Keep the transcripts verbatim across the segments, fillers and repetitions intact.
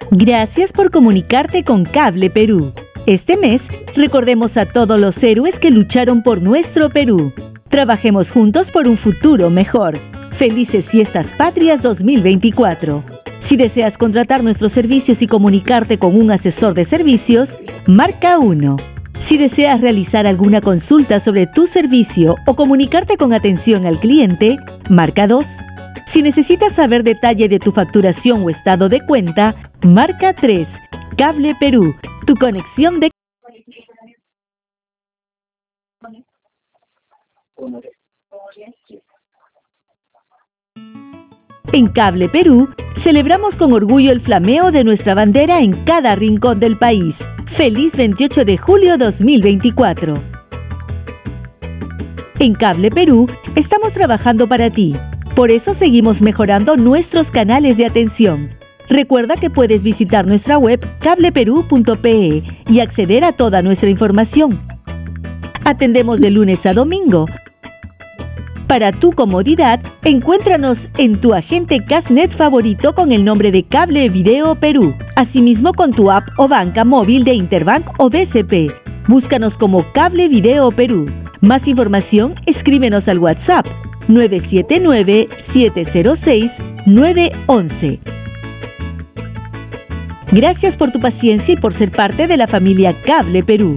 Gracias por comunicarte con Cable Perú. Este mes, recordemos a todos los héroes que lucharon por nuestro Perú. Trabajemos juntos por un futuro mejor. Felices Fiestas Patrias dos mil veinticuatro. Si deseas contratar nuestros servicios y comunicarte con un asesor de servicios, marca uno. Si deseas realizar alguna consulta sobre tu servicio o comunicarte con atención al cliente, marca dos. Si necesitas saber detalle de tu facturación o estado de cuenta, marca tres. Cable Perú, tu conexión de... En Cable Perú, celebramos con orgullo el flameo de nuestra bandera en cada rincón del país. ¡Feliz veintiocho de julio dos mil veinticuatro! En Cable Perú, estamos trabajando para ti. Por eso seguimos mejorando nuestros canales de atención. Recuerda que puedes visitar nuestra web cable perú punto pe y acceder a toda nuestra información. Atendemos de lunes a domingo. Para tu comodidad, encuéntranos en tu agente Casnet favorito con el nombre de Cable Video Perú. Asimismo con tu app o banca móvil de Interbank o B C P. Búscanos como Cable Video Perú. Más información, escríbenos al WhatsApp nueve siete nueve, siete cero seis, nueve uno uno. Gracias por tu paciencia y por ser parte de la familia Cable Perú.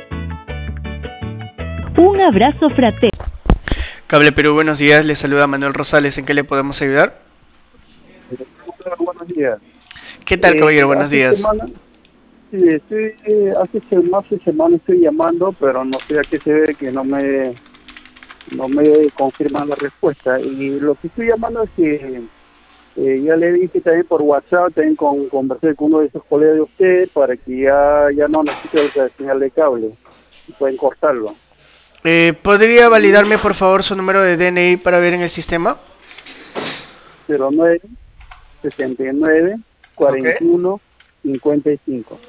Un abrazo fraterno. Cable Perú, buenos días. Les saluda Manuel Rosales. ¿En qué le podemos ayudar? Buenos días. ¿Qué tal, caballero? Eh, buenos días. Semana, sí, estoy, eh, hace se- más de semana estoy llamando, pero no sé a qué se debe que no me no me confirman la respuesta. Y lo que estoy llamando es que eh, ya le dije también por WhatsApp, también con, conversé con uno de esos colegas de usted para que ya, ya no necesite la señal de cable y pueden cortarlo. Eh, ¿Podría validarme, por favor, su número de D N I para ver en el sistema? cero nueve, sesenta y nueve, cuarenta y uno, cincuenta y cinco.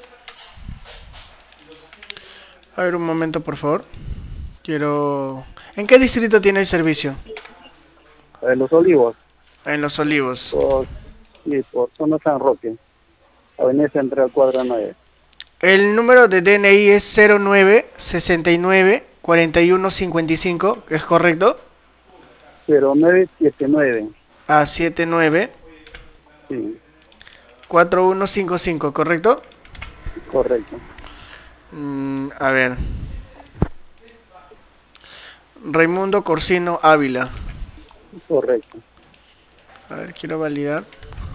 A ver, un momento, por favor. Quiero... ¿En qué distrito tiene el servicio? Eh, Los Olivos, En Los Olivos. por, sí, por zona San Roque, Avenida Central Cuadra nueve. El número de D N I es cero nueve, sesenta y nueve, cuarenta y uno, cincuenta y cinco, ¿es correcto? cero nueve siete nueve, A setenta y nueve, sí, cuarenta y uno cincuenta y cinco, ¿correcto? correcto. Mm, a ver. Raimundo Corsino Ávila. Correcto. A ver, quiero validar.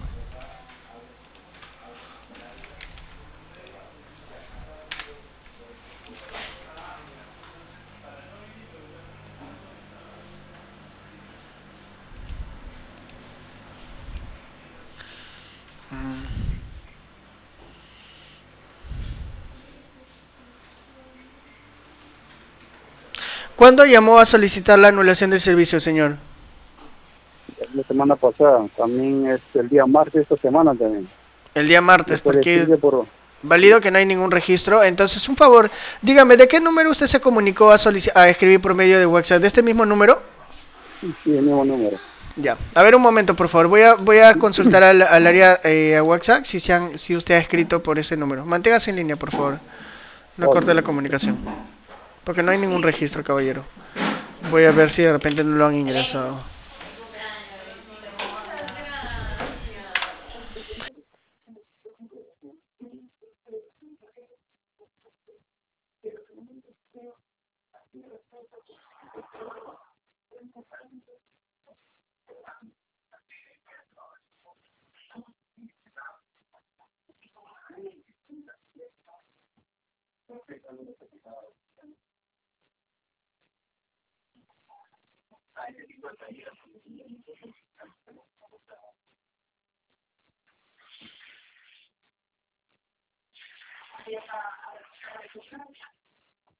¿Cuándo llamó a solicitar la anulación del servicio, señor? La semana pasada, también es el día martes esta semana también. El día martes, Después porque escribe por, valido que no hay ningún registro. Entonces, un favor, dígame, ¿de qué número usted se comunicó a, solici- a escribir por medio de WhatsApp? ¿De este mismo número? sí, el mismo número. Ya. A ver, un momento, por favor. Voy a, voy a consultar al, al área eh, a WhatsApp si, se han, si usted ha escrito por ese número. Manténgase en línea, por favor. No corte la comunicación. Porque no hay ningún registro, caballero. Voy a ver si de repente no lo han ingresado.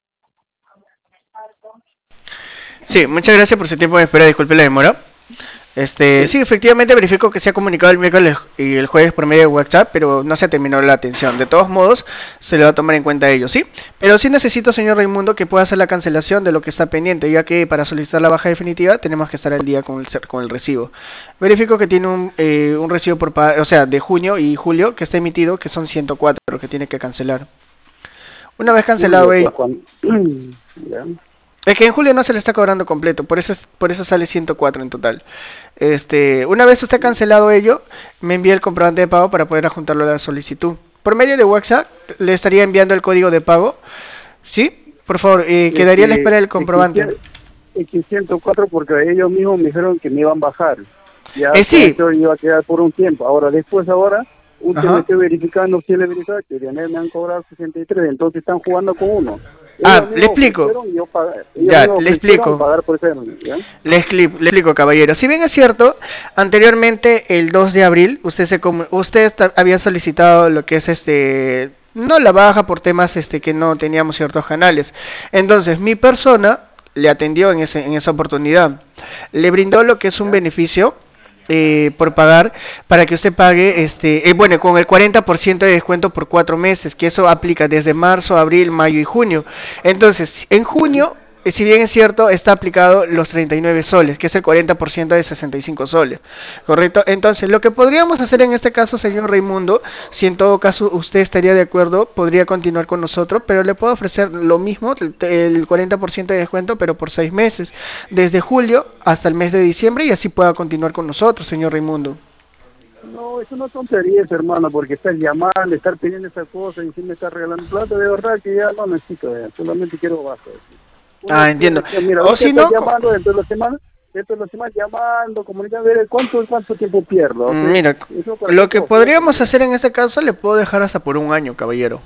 Sí, muchas gracias por su tiempo de espera. Disculpe la demora. Este, sí, efectivamente verifico que se ha comunicado el miércoles y el jueves por medio de WhatsApp, pero no se ha terminado la atención. De todos modos, se le va a tomar en cuenta ello, ¿sí? Pero sí necesito, señor Raimundo, que pueda hacer la cancelación de lo que está pendiente, ya que para solicitar la baja definitiva tenemos que estar al día con el, cer- con el recibo. Verifico que tiene un, eh, un recibo por pagar, o sea, de junio y julio que está emitido, que son ciento cuatro que tiene que cancelar. Una vez cancelado Julio, pues ello, cuando... ya. es que en julio no se le está cobrando completo, por eso es- por eso sale ciento cuatro en total. Este, una vez usted cancelado ello, me envía el comprobante de pago para poder adjuntarlo a la solicitud. Por medio de WhatsApp le estaría enviando el código de pago, ¿sí? Por favor, eh, Es quedaría a la que, espera del es que, comprobante. cien- es que ciento cuatro porque ellos mismos me dijeron que me iban a bajar. Ya Eh, con sí, esto iba a quedar por un tiempo. Ahora, después, ahora, último ajá. estoy verificando, si le verificado que de me han cobrado sesenta y tres, entonces están jugando con uno. Ellos Ah, le mismos explico. ofrecieron, y yo pag- ellos Ya, mismos le ofrecieron explico. pagar por ese, ¿ya? Le, expli- le explico, caballero. Si bien es cierto, anteriormente, el dos de abril, usted se comu- usted esta- había solicitado lo que es este, no la baja por temas este que no teníamos ciertos canales. Entonces, mi persona le atendió en ese, en esa oportunidad. Le brindó lo que es un ¿Ya? beneficio eh, por pagar para que usted pague este, eh, bueno, con el cuarenta por ciento de descuento por cuatro meses, que eso aplica desde marzo, abril, mayo y junio. Entonces, en ¿Ya? junio, eh, si bien es cierto, está aplicado los treinta y nueve soles, que es el cuarenta por ciento de sesenta y cinco soles, ¿correcto? Entonces, lo que podríamos hacer en este caso, señor Raimundo, si en todo caso usted estaría de acuerdo, podría continuar con nosotros, pero le puedo ofrecer lo mismo, el el cuarenta por ciento de descuento, pero por seis meses, desde julio hasta el mes de diciembre, y así pueda continuar con nosotros, señor Raimundo. No, es una tontería, eso, hermano, porque estar llamando, estar pidiendo esas cosas y si me está regalando plata, de verdad que ya no necesito, ya, solamente quiero bajo. Uno Ah, quiere, entiendo. que- mira, O ahorita si estás no, co- llamando dentro de la semana, dentro de la semana llamando, comunicando, a ver, ¿cuánto, cuánto tiempo pierdo? O mm, sea, mira, eso para qué lo que cosa, eso, podríamos ¿no? hacer en este caso, le puedo dejar hasta por un año, caballero,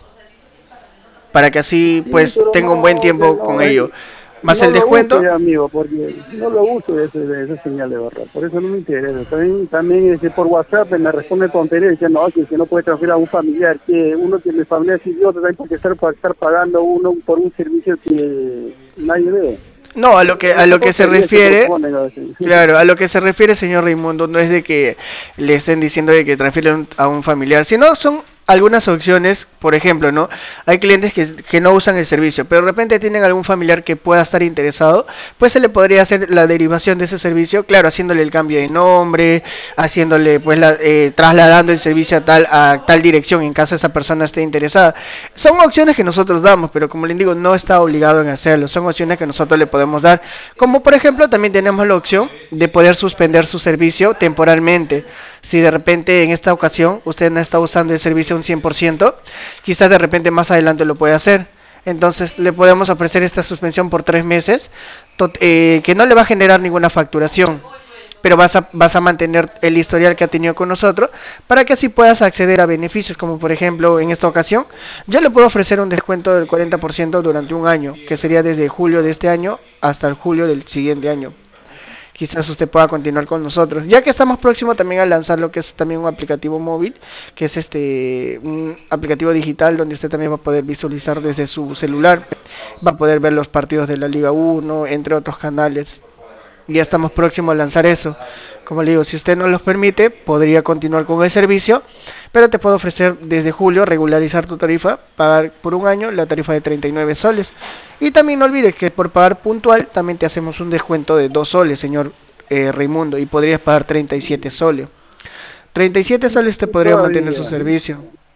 para que así Sí, pues pero tenga un buen no, de- tiempo con no, eh, ello. Más no el lo uso descuento. ya, amigo, porque no lo uso ese, de esa señal de verdad, por eso no me interesa. También, también ese, por WhatsApp me responde tontería diciendo, no, que, que no puede transferir a un familiar, que uno que mi familia es idiota, también porque estar, para estar pagando uno por un servicio que nadie ve. No, a lo que a Esa lo que se tontería se refiere, proponen a veces. claro, a lo que se refiere, señor Raimundo, no es de que le estén diciendo de que transfieren a un familiar, sino son algunas opciones, por ejemplo, ¿no? Hay clientes que, que no usan el servicio, pero de repente tienen algún familiar que pueda estar interesado, pues se le podría hacer la derivación de ese servicio, claro, haciéndole el cambio de nombre, haciéndole, pues, la, eh, trasladando el servicio a tal, a tal dirección en caso esa persona esté interesada. Son opciones que nosotros damos, pero como les digo, no está obligado en hacerlo, son opciones que nosotros le podemos dar, como por ejemplo, también tenemos la opción de poder suspender su servicio temporalmente. Si de repente en esta ocasión usted no está usando el servicio un cien por ciento, quizás de repente más adelante lo puede hacer. Entonces le podemos ofrecer esta suspensión por tres meses, tot- eh, que no le va a generar ninguna facturación, pero vas a, vas a mantener el historial que ha tenido con nosotros para que así puedas acceder a beneficios, como por ejemplo en esta ocasión, yo le puedo ofrecer un descuento del cuarenta por ciento durante un año, que sería desde julio de este año hasta el julio del siguiente año. Quizás usted pueda continuar con nosotros, ya que estamos próximos también a lanzar lo que es también un aplicativo móvil, que es este un aplicativo digital donde usted también va a poder visualizar desde su celular, va a poder ver los partidos de la Liga uno, entre otros canales. Ya estamos próximos a lanzar eso. Como le digo, si usted no los permite, podría continuar con el servicio, pero te puedo ofrecer desde julio regularizar tu tarifa, pagar por un año la tarifa de treinta y nueve soles. Y también no olvides que por pagar puntual también te hacemos un descuento de dos soles, señor eh, Raimundo, y podrías pagar treinta y siete soles. treinta y siete soles te Sí, podría mantener su todavía. servicio.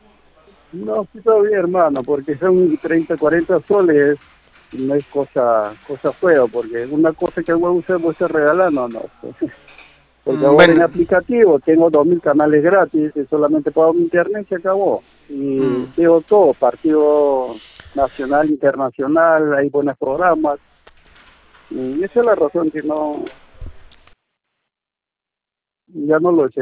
No, sí, todavía, hermano, porque son treinta, cuarenta soles, no es cosa cosa fea, porque una cosa que voy a usar, voy a estar regalando, no. Porque Mm, ahora en bueno, aplicativo tengo dos mil canales gratis, y solamente pago mi internet y se acabó. Y mm, veo todo, partido nacional, internacional, hay buenos programas. Y esa es la razón que no, ya no lo sé.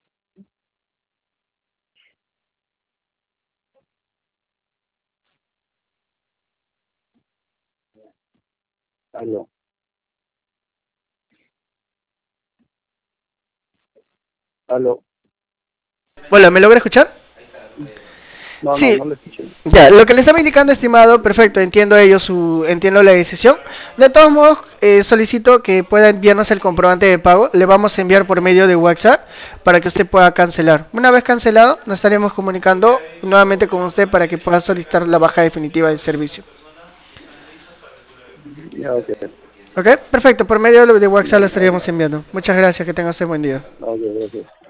Aló, aló. hola, ¿me logra escuchar? No, Sí, no, no le escuché. ya, lo que le estaba indicando, estimado, perfecto, entiendo ello, su, entiendo la decisión. De todos modos, eh, solicito que pueda enviarnos el comprobante de pago. Le vamos a enviar por medio de WhatsApp para que usted pueda cancelar. Una vez cancelado, nos estaremos comunicando nuevamente con usted para que pueda solicitar la baja definitiva del servicio. Ya, ok. ¿Ok? Perfecto, por medio de WhatsApp lo estaríamos enviando. Muchas gracias, que tenga usted buen día. Ok, gracias.